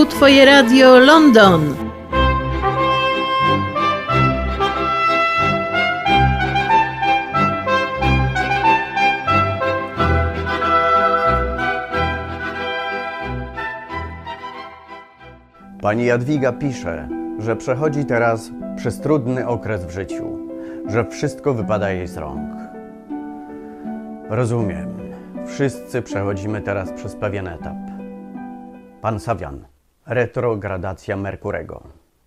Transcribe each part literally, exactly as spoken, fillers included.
Twoje Radio London. Pani Jadwiga pisze, że przechodzi teraz przez trudny okres w życiu, że wszystko wypada jej z rąk. Rozumiem. Wszyscy przechodzimy teraz przez pewien etap. Pan Sawian. Retrogradacja Merkurego.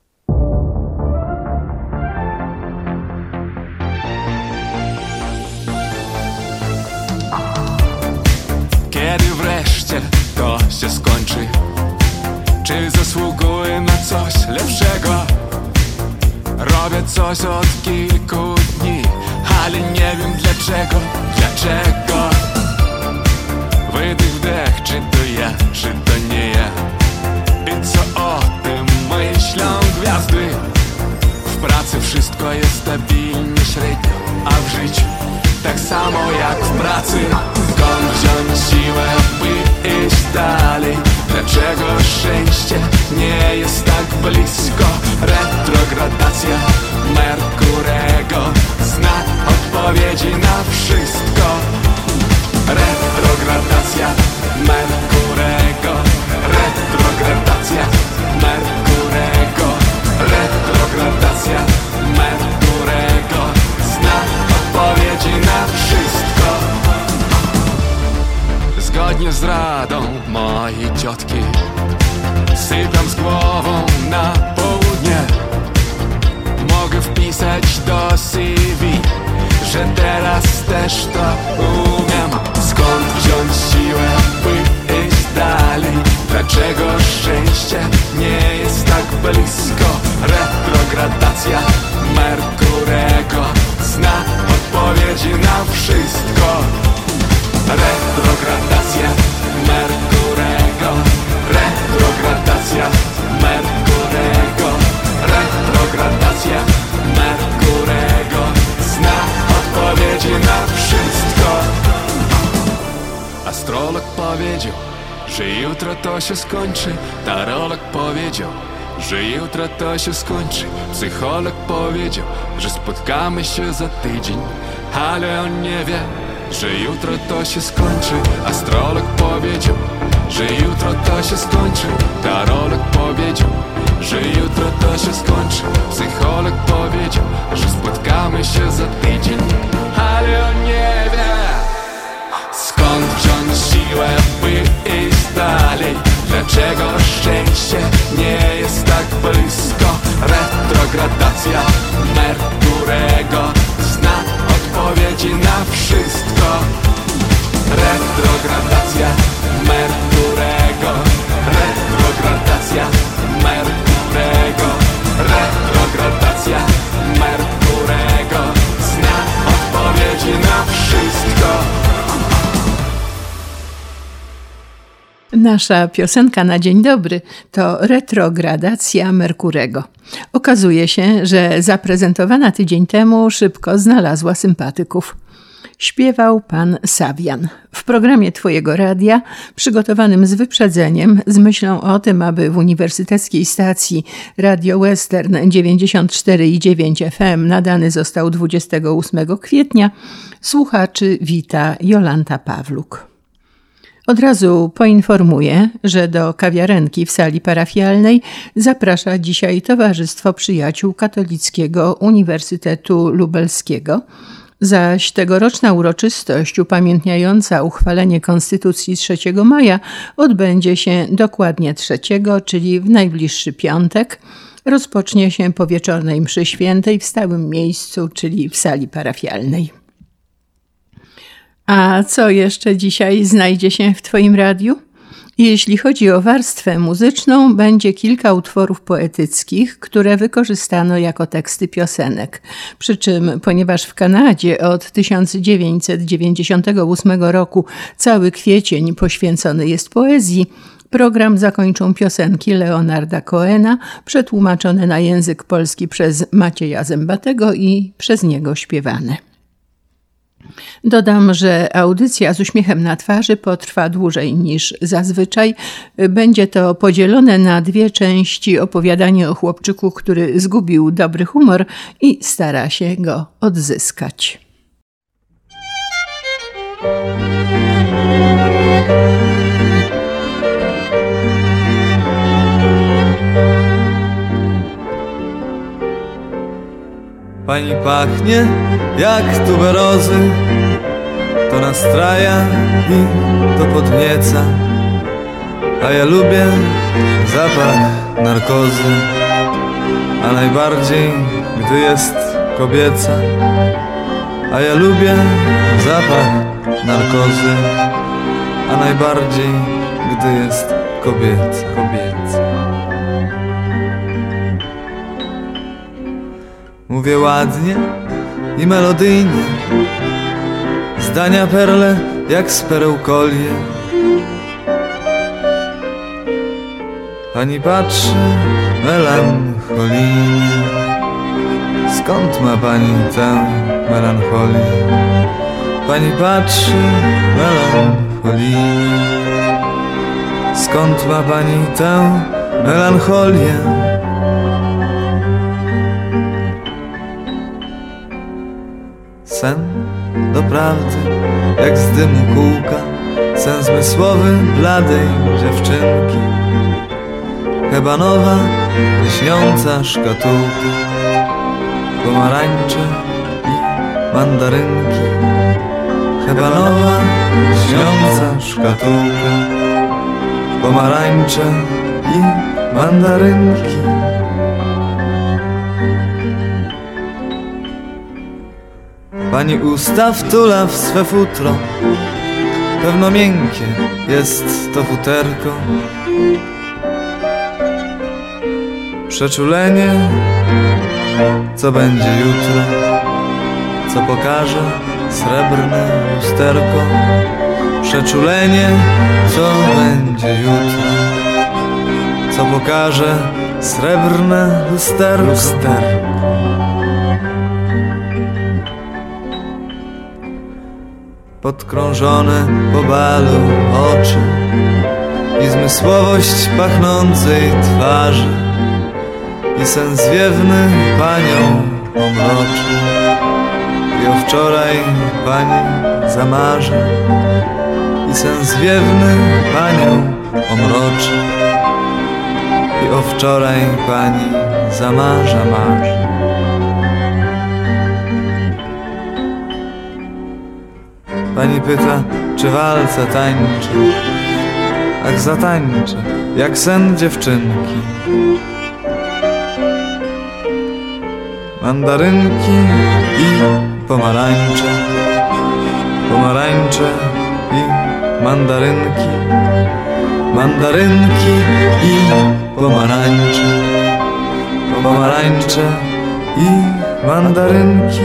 Kiedy wreszcie to się skończy? Czy zasługuję na coś lepszego? Robię coś od kilku dni, ale nie wiem dlaczego, dlaczego. Wydech, wdech, czy to ja, czy to nie ja? I co o tym myślą gwiazdy? W pracy wszystko jest stabilnie średnio, a w życiu tak samo jak w pracy. Skąd wziąć siłę, by iść dalej? Dlaczego szczęście nie jest tak blisko? Retrogradacja Merkurego zna odpowiedzi na wszystko. Retrogradacja Merkurego, retrogradacja Merkurego, retrogradacja Merkurego zna odpowiedzi na wszystko. Zgodnie z radą mojej ciotki sypiam z głową na południe. Mogę wpisać do C V, że teraz też to umiem. Skąd wziąć siłę, by iść dalej? Dlaczego szczęście nie jest tak blisko? Retrogradacja Merkurego zna odpowiedzi na wszystko. Retrogradacja Merkurego, retrogradacja Merkurego, retrogradacja Merkurego zna odpowiedzi na wszystko. Astrolog powiedział, że jutro to się skończy. Tarolog powiedział, że jutro to się skończy. Psycholog powiedział, że spotkamy się za tydzień, ale on nie wie, że jutro to się skończy. Astrolog powiedział, że jutro to się skończy. Tarolog powiedział, że jutro to się skończy. Psycholog powiedział, że spotkamy się za tydzień, ale on nie wie. Skąd wziąć siłę, by iść dalej? Dlaczego szczęście nie jest tak blisko? Retrogradacja Merkurego zna odpowiedzi na wszystko. Retrogradacja Merkurego, retrogradacja Merkurego, retrogradacja Merkurego zna odpowiedzi na wszystko. Nasza piosenka na dzień dobry to retrogradacja Merkurego. Okazuje się, że zaprezentowana tydzień temu szybko znalazła sympatyków. Śpiewał pan Sawian w programie Twojego Radia, przygotowanym z wyprzedzeniem, z myślą o tym, aby w uniwersyteckiej stacji Radio Western dziewięćdziesiąt cztery i dziewięć F M nadany został dwudziestego ósmego kwietnia. Słuchaczy wita Jolanta Pawluk. Od razu poinformuję, że do kawiarenki w sali parafialnej zaprasza dzisiaj Towarzystwo Przyjaciół Katolickiego Uniwersytetu Lubelskiego, zaś tegoroczna uroczystość upamiętniająca uchwalenie Konstytucji trzeciego maja odbędzie się dokładnie trzeciego, czyli w najbliższy piątek. Rozpocznie się po wieczornej mszy świętej w stałym miejscu, czyli w sali parafialnej. A co jeszcze dzisiaj znajdzie się w Twoim radiu? Jeśli chodzi o warstwę muzyczną, będzie kilka utworów poetyckich, które wykorzystano jako teksty piosenek. Przy czym, ponieważ w Kanadzie od tysiąc dziewięćset dziewięćdziesiątego ósmego roku cały kwiecień poświęcony jest poezji, program zakończą piosenki Leonarda Cohena, przetłumaczone na język polski przez Macieja Zębatego i przez niego śpiewane. Dodam, że audycja z uśmiechem na twarzy potrwa dłużej niż zazwyczaj. Będzie to podzielone na dwie części: opowiadanie o chłopczyku, który zgubił dobry humor i stara się go odzyskać. Pani pachnie jak tuberozy, to nastraja i to podnieca, a ja lubię zapach narkozy, a najbardziej gdy jest kobieca. A ja lubię zapach narkozy, a najbardziej gdy jest kobieca, kobieca. Mówię ładnie i melodyjnie, zdania perle jak z pereł kolie. Pani patrzy melancholijnie. Skąd ma pani tę melancholię? Pani patrzy melancholijnie. Skąd ma pani tę melancholię? Sen doprawdy jak z dymu kółka, sen zmysłowy bladej dziewczynki. Hebanowa, lśniąca szkatułka, pomarańcze i mandarynki. Hebanowa, lśniąca szkatułka, pomarańcze i mandarynki. Pani usta wtula w swe futro, pewno miękkie jest to futerko. Przeczulenie, co będzie jutro, co pokaże srebrne lusterko. Przeczulenie, co będzie jutro, co pokaże srebrne lusterko. lusterko. Podkrążone po balu oczy i zmysłowość pachnącej twarzy, i sen zwiewny panią omroczy, i o wczoraj pani zamarzy. I sen zwiewny panią omroczy, i o wczoraj pani zamarza, marzy. Pani pyta, czy walca tańczy. Ach, zatańczę, jak sen dziewczynki. Mandarynki i pomarańcze, pomarańcze i mandarynki, mandarynki i pomarańcze, pomarańcze i mandarynki.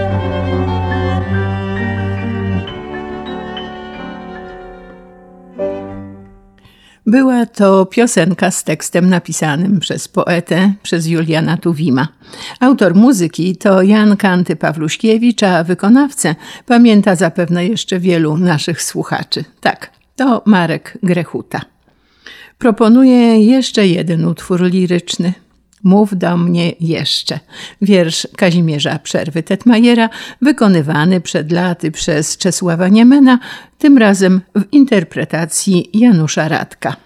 Była to piosenka z tekstem napisanym przez poetę, przez Juliana Tuwima. Autor muzyki to Jan Kanty Pawluśkiewicz, a wykonawcę pamięta zapewne jeszcze wielu naszych słuchaczy. Tak, to Marek Grechuta. Proponuję jeszcze jeden utwór liryczny. Mów do mnie jeszcze. Wiersz Kazimierza Przerwy-Tetmajera, wykonywany przed laty przez Czesława Niemena, tym razem w interpretacji Janusza Radka.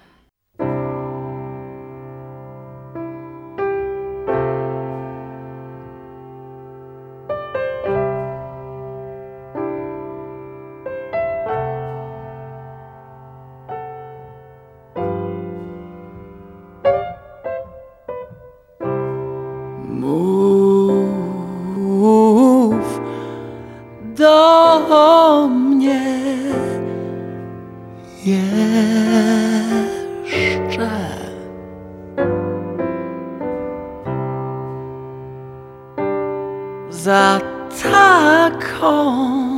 Mów do mnie jeszcze. Za taką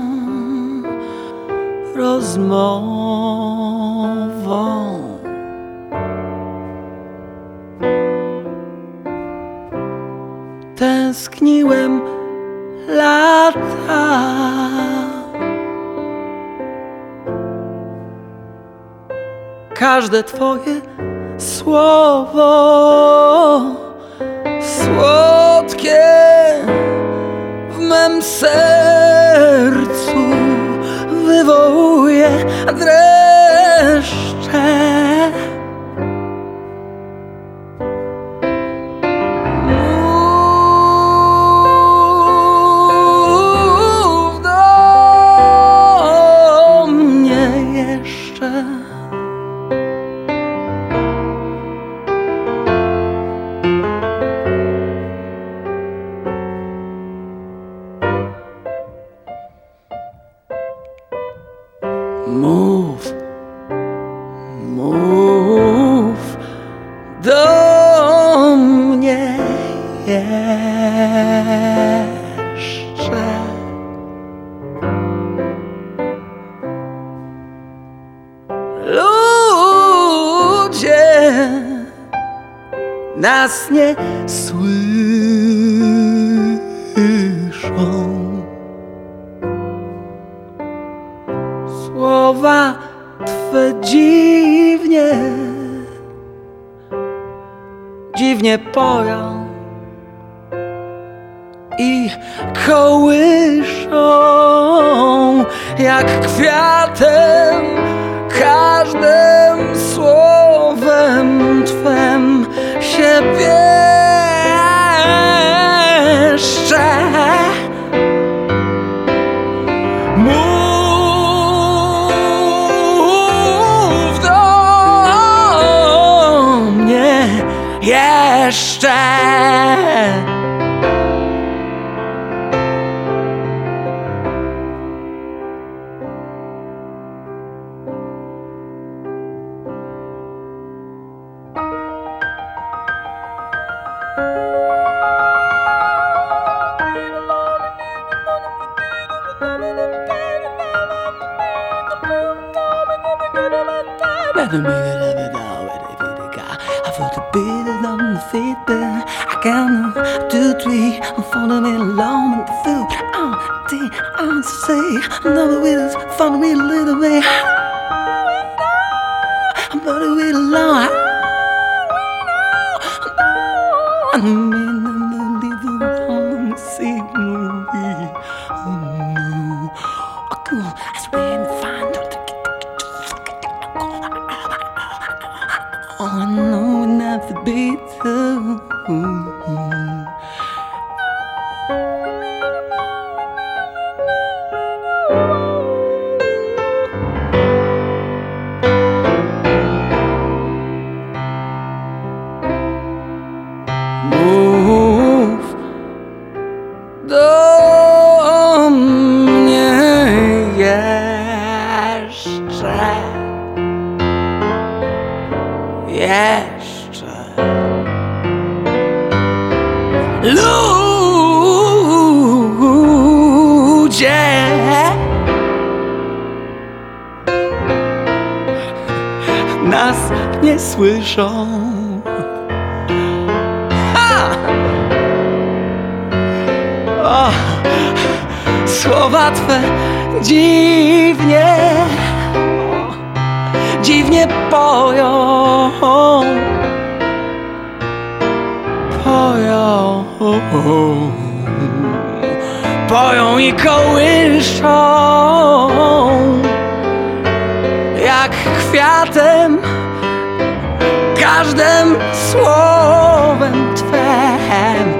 rozmową tęskniłem lata. każde twoje słowo słodkie w mym sercu wywołuje dreszcze. Mów do mnie jeszcze. Mów, mów do mnie jeszcze. Ludzie nas nie słyszą. Słowa Twe dziwnie, dziwnie poją i kołyszą jak kwiatem. Każdym słowem Twem się pieszczę. Jeszcze I felt a bit on the feet, but I can't do three. I'm following me along with the food. Oh, dear, I'm so say, another way is follow me a little bit. I'm following me along. I'm in the little wrong sea movie. Oh no, oh cool, I swear I'm fine. Oh, I know enough to be true. Mów do mnie jeszcze. Jeszcze ludzie nas nie słyszą. Ha! O, słowa Twe dziwnie, dziwnie poją, poją, poją i kołyszą jak kwiatem. Każdym słowem Twem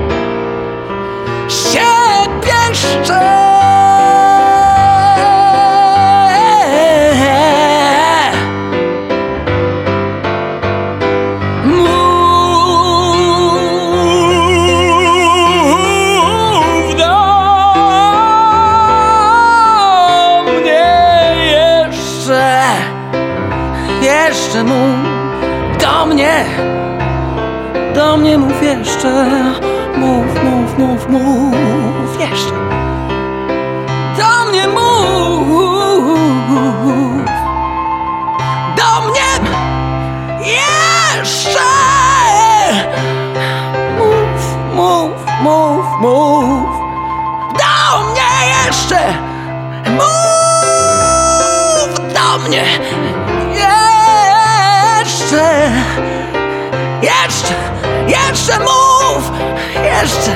się pieszczę. Jeszcze mów do mnie, do mnie mów jeszcze. Mów, mów, mów, mów jeszcze. Do mnie mów, do mnie jeszcze. Mów, mów, mów, mów do mnie jeszcze. Mów do mnie. Yeah. Jeszcze, jeszcze, jeszcze mów, jeszcze,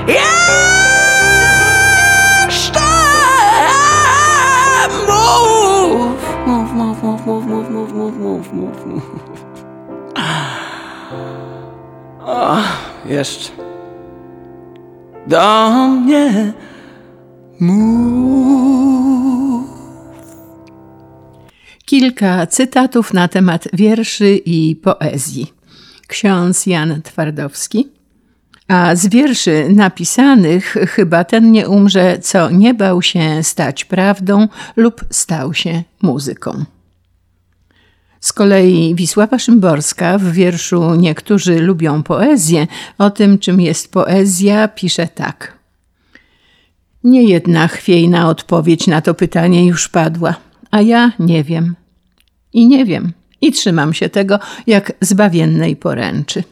jeszcze mów, mów, mów, mów, mów, mów, mów, mów, mów, mów, mów. O, jeszcze do mnie mów. Kilka cytatów na temat wierszy i poezji. Ksiądz Jan Twardowski. A z wierszy napisanych chyba ten nie umrze, co nie bał się stać prawdą lub stał się muzyką. Z kolei Wisława Szymborska w wierszu Niektórzy lubią poezję o tym, czym jest poezja, pisze tak. Niejedna chwiejna odpowiedź na to pytanie już padła, a ja nie wiem. I nie wiem. I trzymam się tego jak zbawiennej poręczy.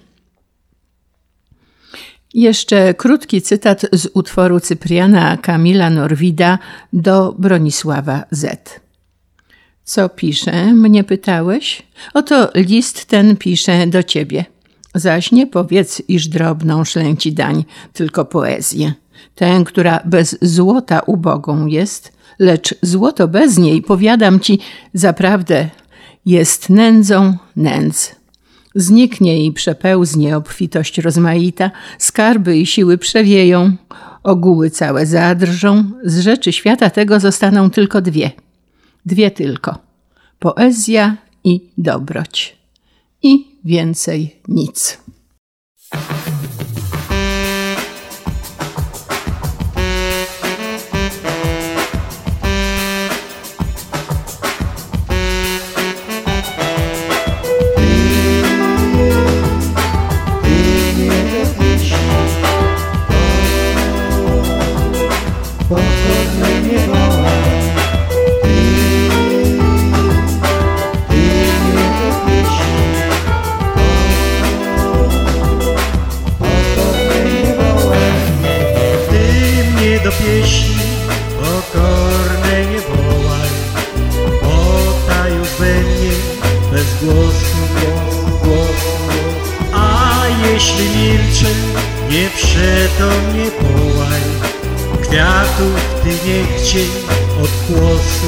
Jeszcze krótki cytat z utworu Cypriana Kamila Norwida do Bronisława Z. Co piszę, mnie pytałeś? Oto list ten piszę do ciebie. Zaś nie powiedz, iż drobną szlę ci dań, tylko poezję. Tę, która bez złota ubogą jest, lecz złoto bez niej, powiadam ci, zaprawdę jest nędzą nędz. Zniknie i przepełznie obfitość rozmaita, skarby i siły przewieją, ogóły całe zadrżą, z rzeczy świata tego zostaną tylko dwie. Dwie tylko. Poezja i dobroć. I więcej nic. Jeśli milczę, nie przeto mnie połaj. Kwiatów ty nie chciej od głosu.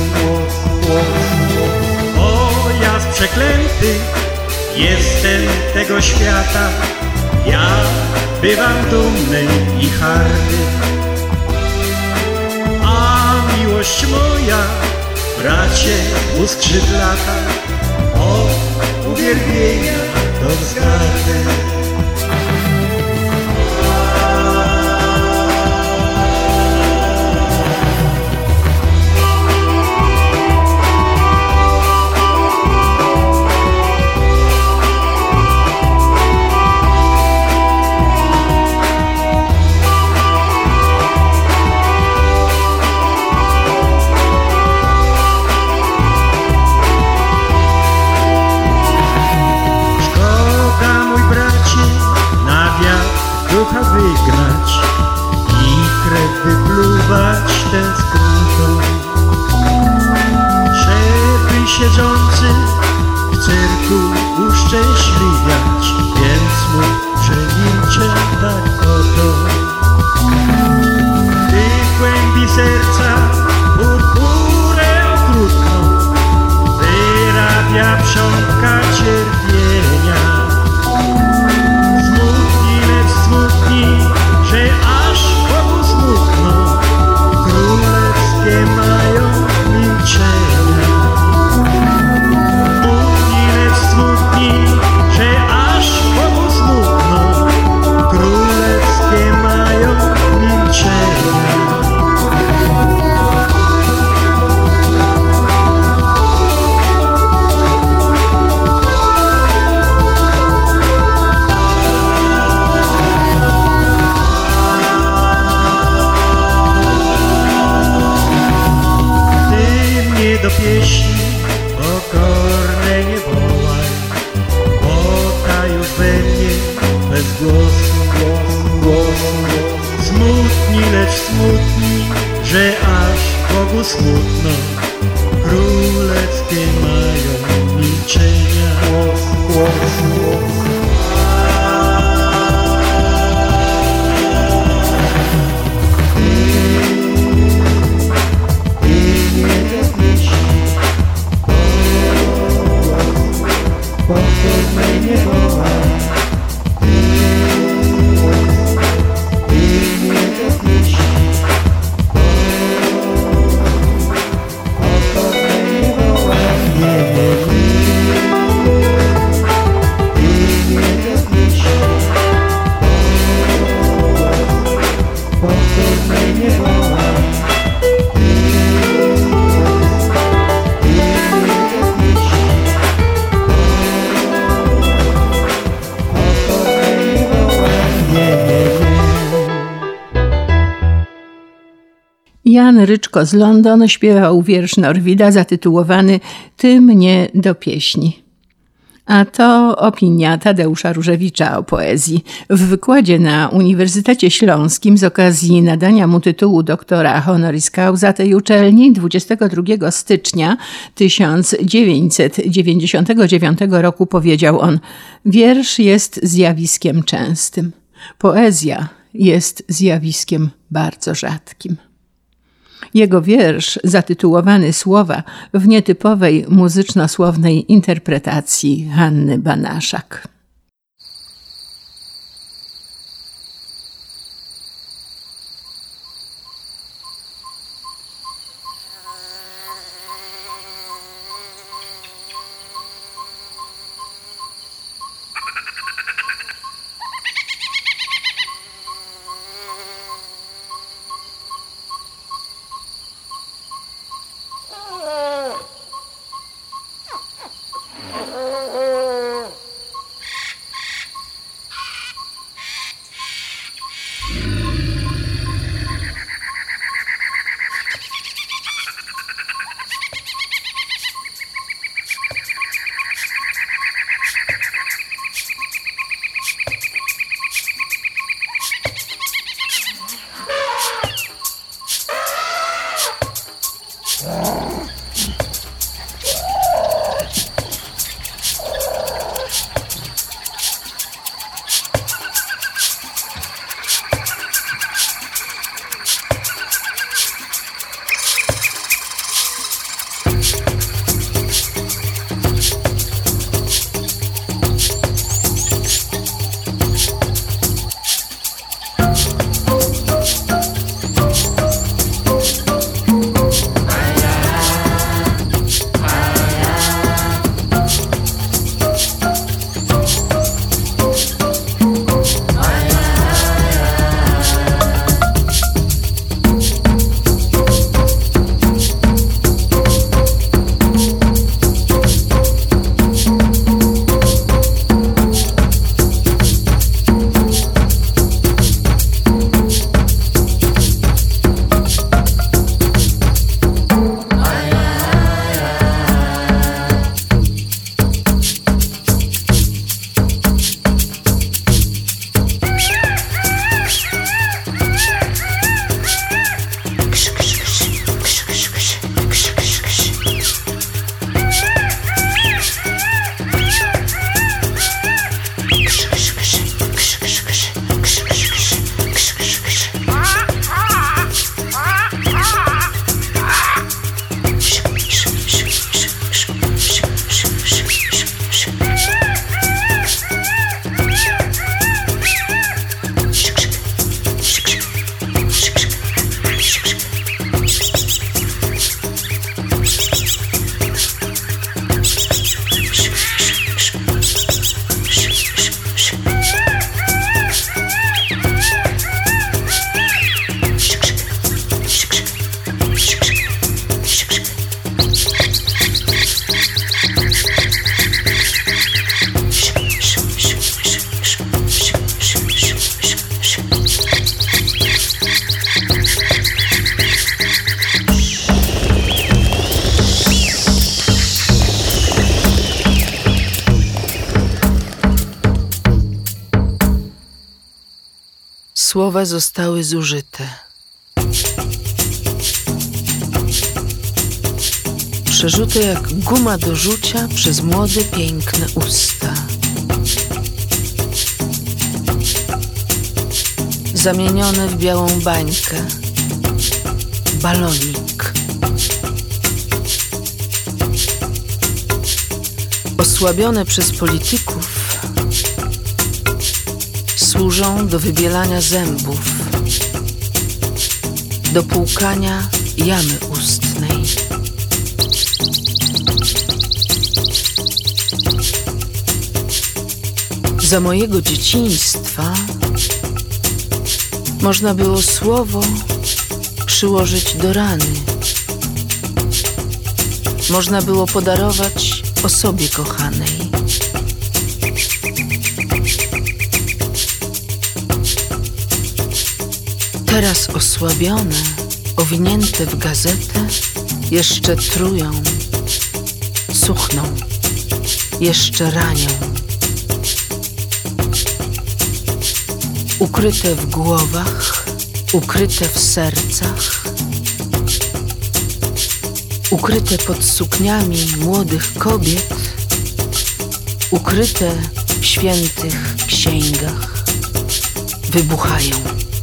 O, ja z przeklęty jestem tego świata. Ja bywam dumny i hardy. A miłość moja, bracie, u skrzydlata, o uwielbienia do wzgardy. Ducha wygnać i krew wypluwać tęsknotą. Żeby siedzący w cyrku uszczęśliwiać, więc mu przemilczę tak oto. Ty głębi serca purpurę okrutną wyrabia przątka cierpienia. Że aż Bogu smutno, królewskie mają milczenia. Smutni, lecz smutni, że aż Bogu smutno, królewskie mają milczenia. Do pieśni pokorne nie wołaj, bo ta już we mnie bez głosu, głosu. Smutni, lecz smutni, że aż Bogu smutno, królewskie mają milczenia. Jan Ryczko z London śpiewał wiersz Norwida zatytułowany Ty mnie do pieśni. A to opinia Tadeusza Różewicza o poezji. W wykładzie na Uniwersytecie Śląskim z okazji nadania mu tytułu doktora honoris causa tej uczelni dwudziestego drugiego stycznia tysiąc dziewięćset dziewięćdziesiątego dziewiątego roku powiedział on: wiersz jest zjawiskiem częstym. Poezja jest zjawiskiem bardzo rzadkim. Jego wiersz zatytułowany Słowa w nietypowej muzyczno-słownej interpretacji Hanny Banaszak. Słowa zostały zużyte. Przerzute jak guma do rzucia przez młode, piękne usta. Zamienione w białą bańkę. Balonik. Osłabione przez polityków służą do wybielania zębów, do płukania jamy ustnej. Za mojego dzieciństwa można było słowo przyłożyć do rany. Można było podarować osobie kochanej. Teraz osłabione owinięte w gazetę, jeszcze trują, suchną, jeszcze ranią. Ukryte w głowach, ukryte w sercach, ukryte pod sukniami młodych kobiet, ukryte w świętych księgach, wybuchają,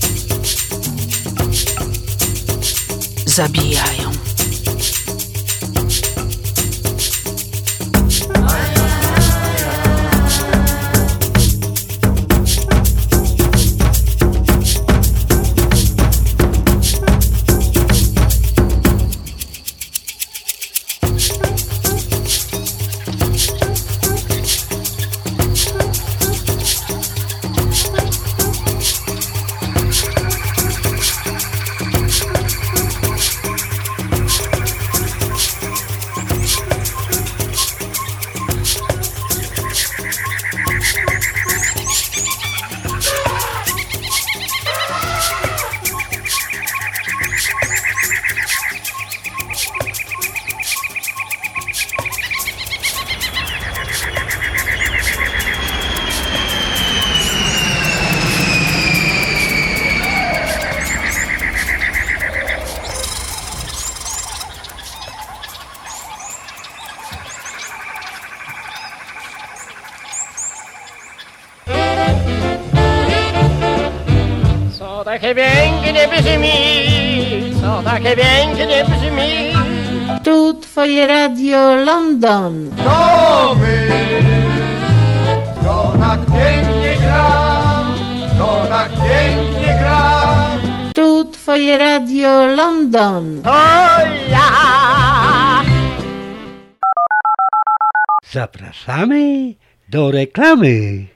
zabijają. Co takie pięknie brzmi, co takie pięknie brzmi. Tu twoje radio London. To my, to tak pięknie gra, to tak pięknie gra. Tu twoje radio London. To ja. Zapraszamy do reklamy.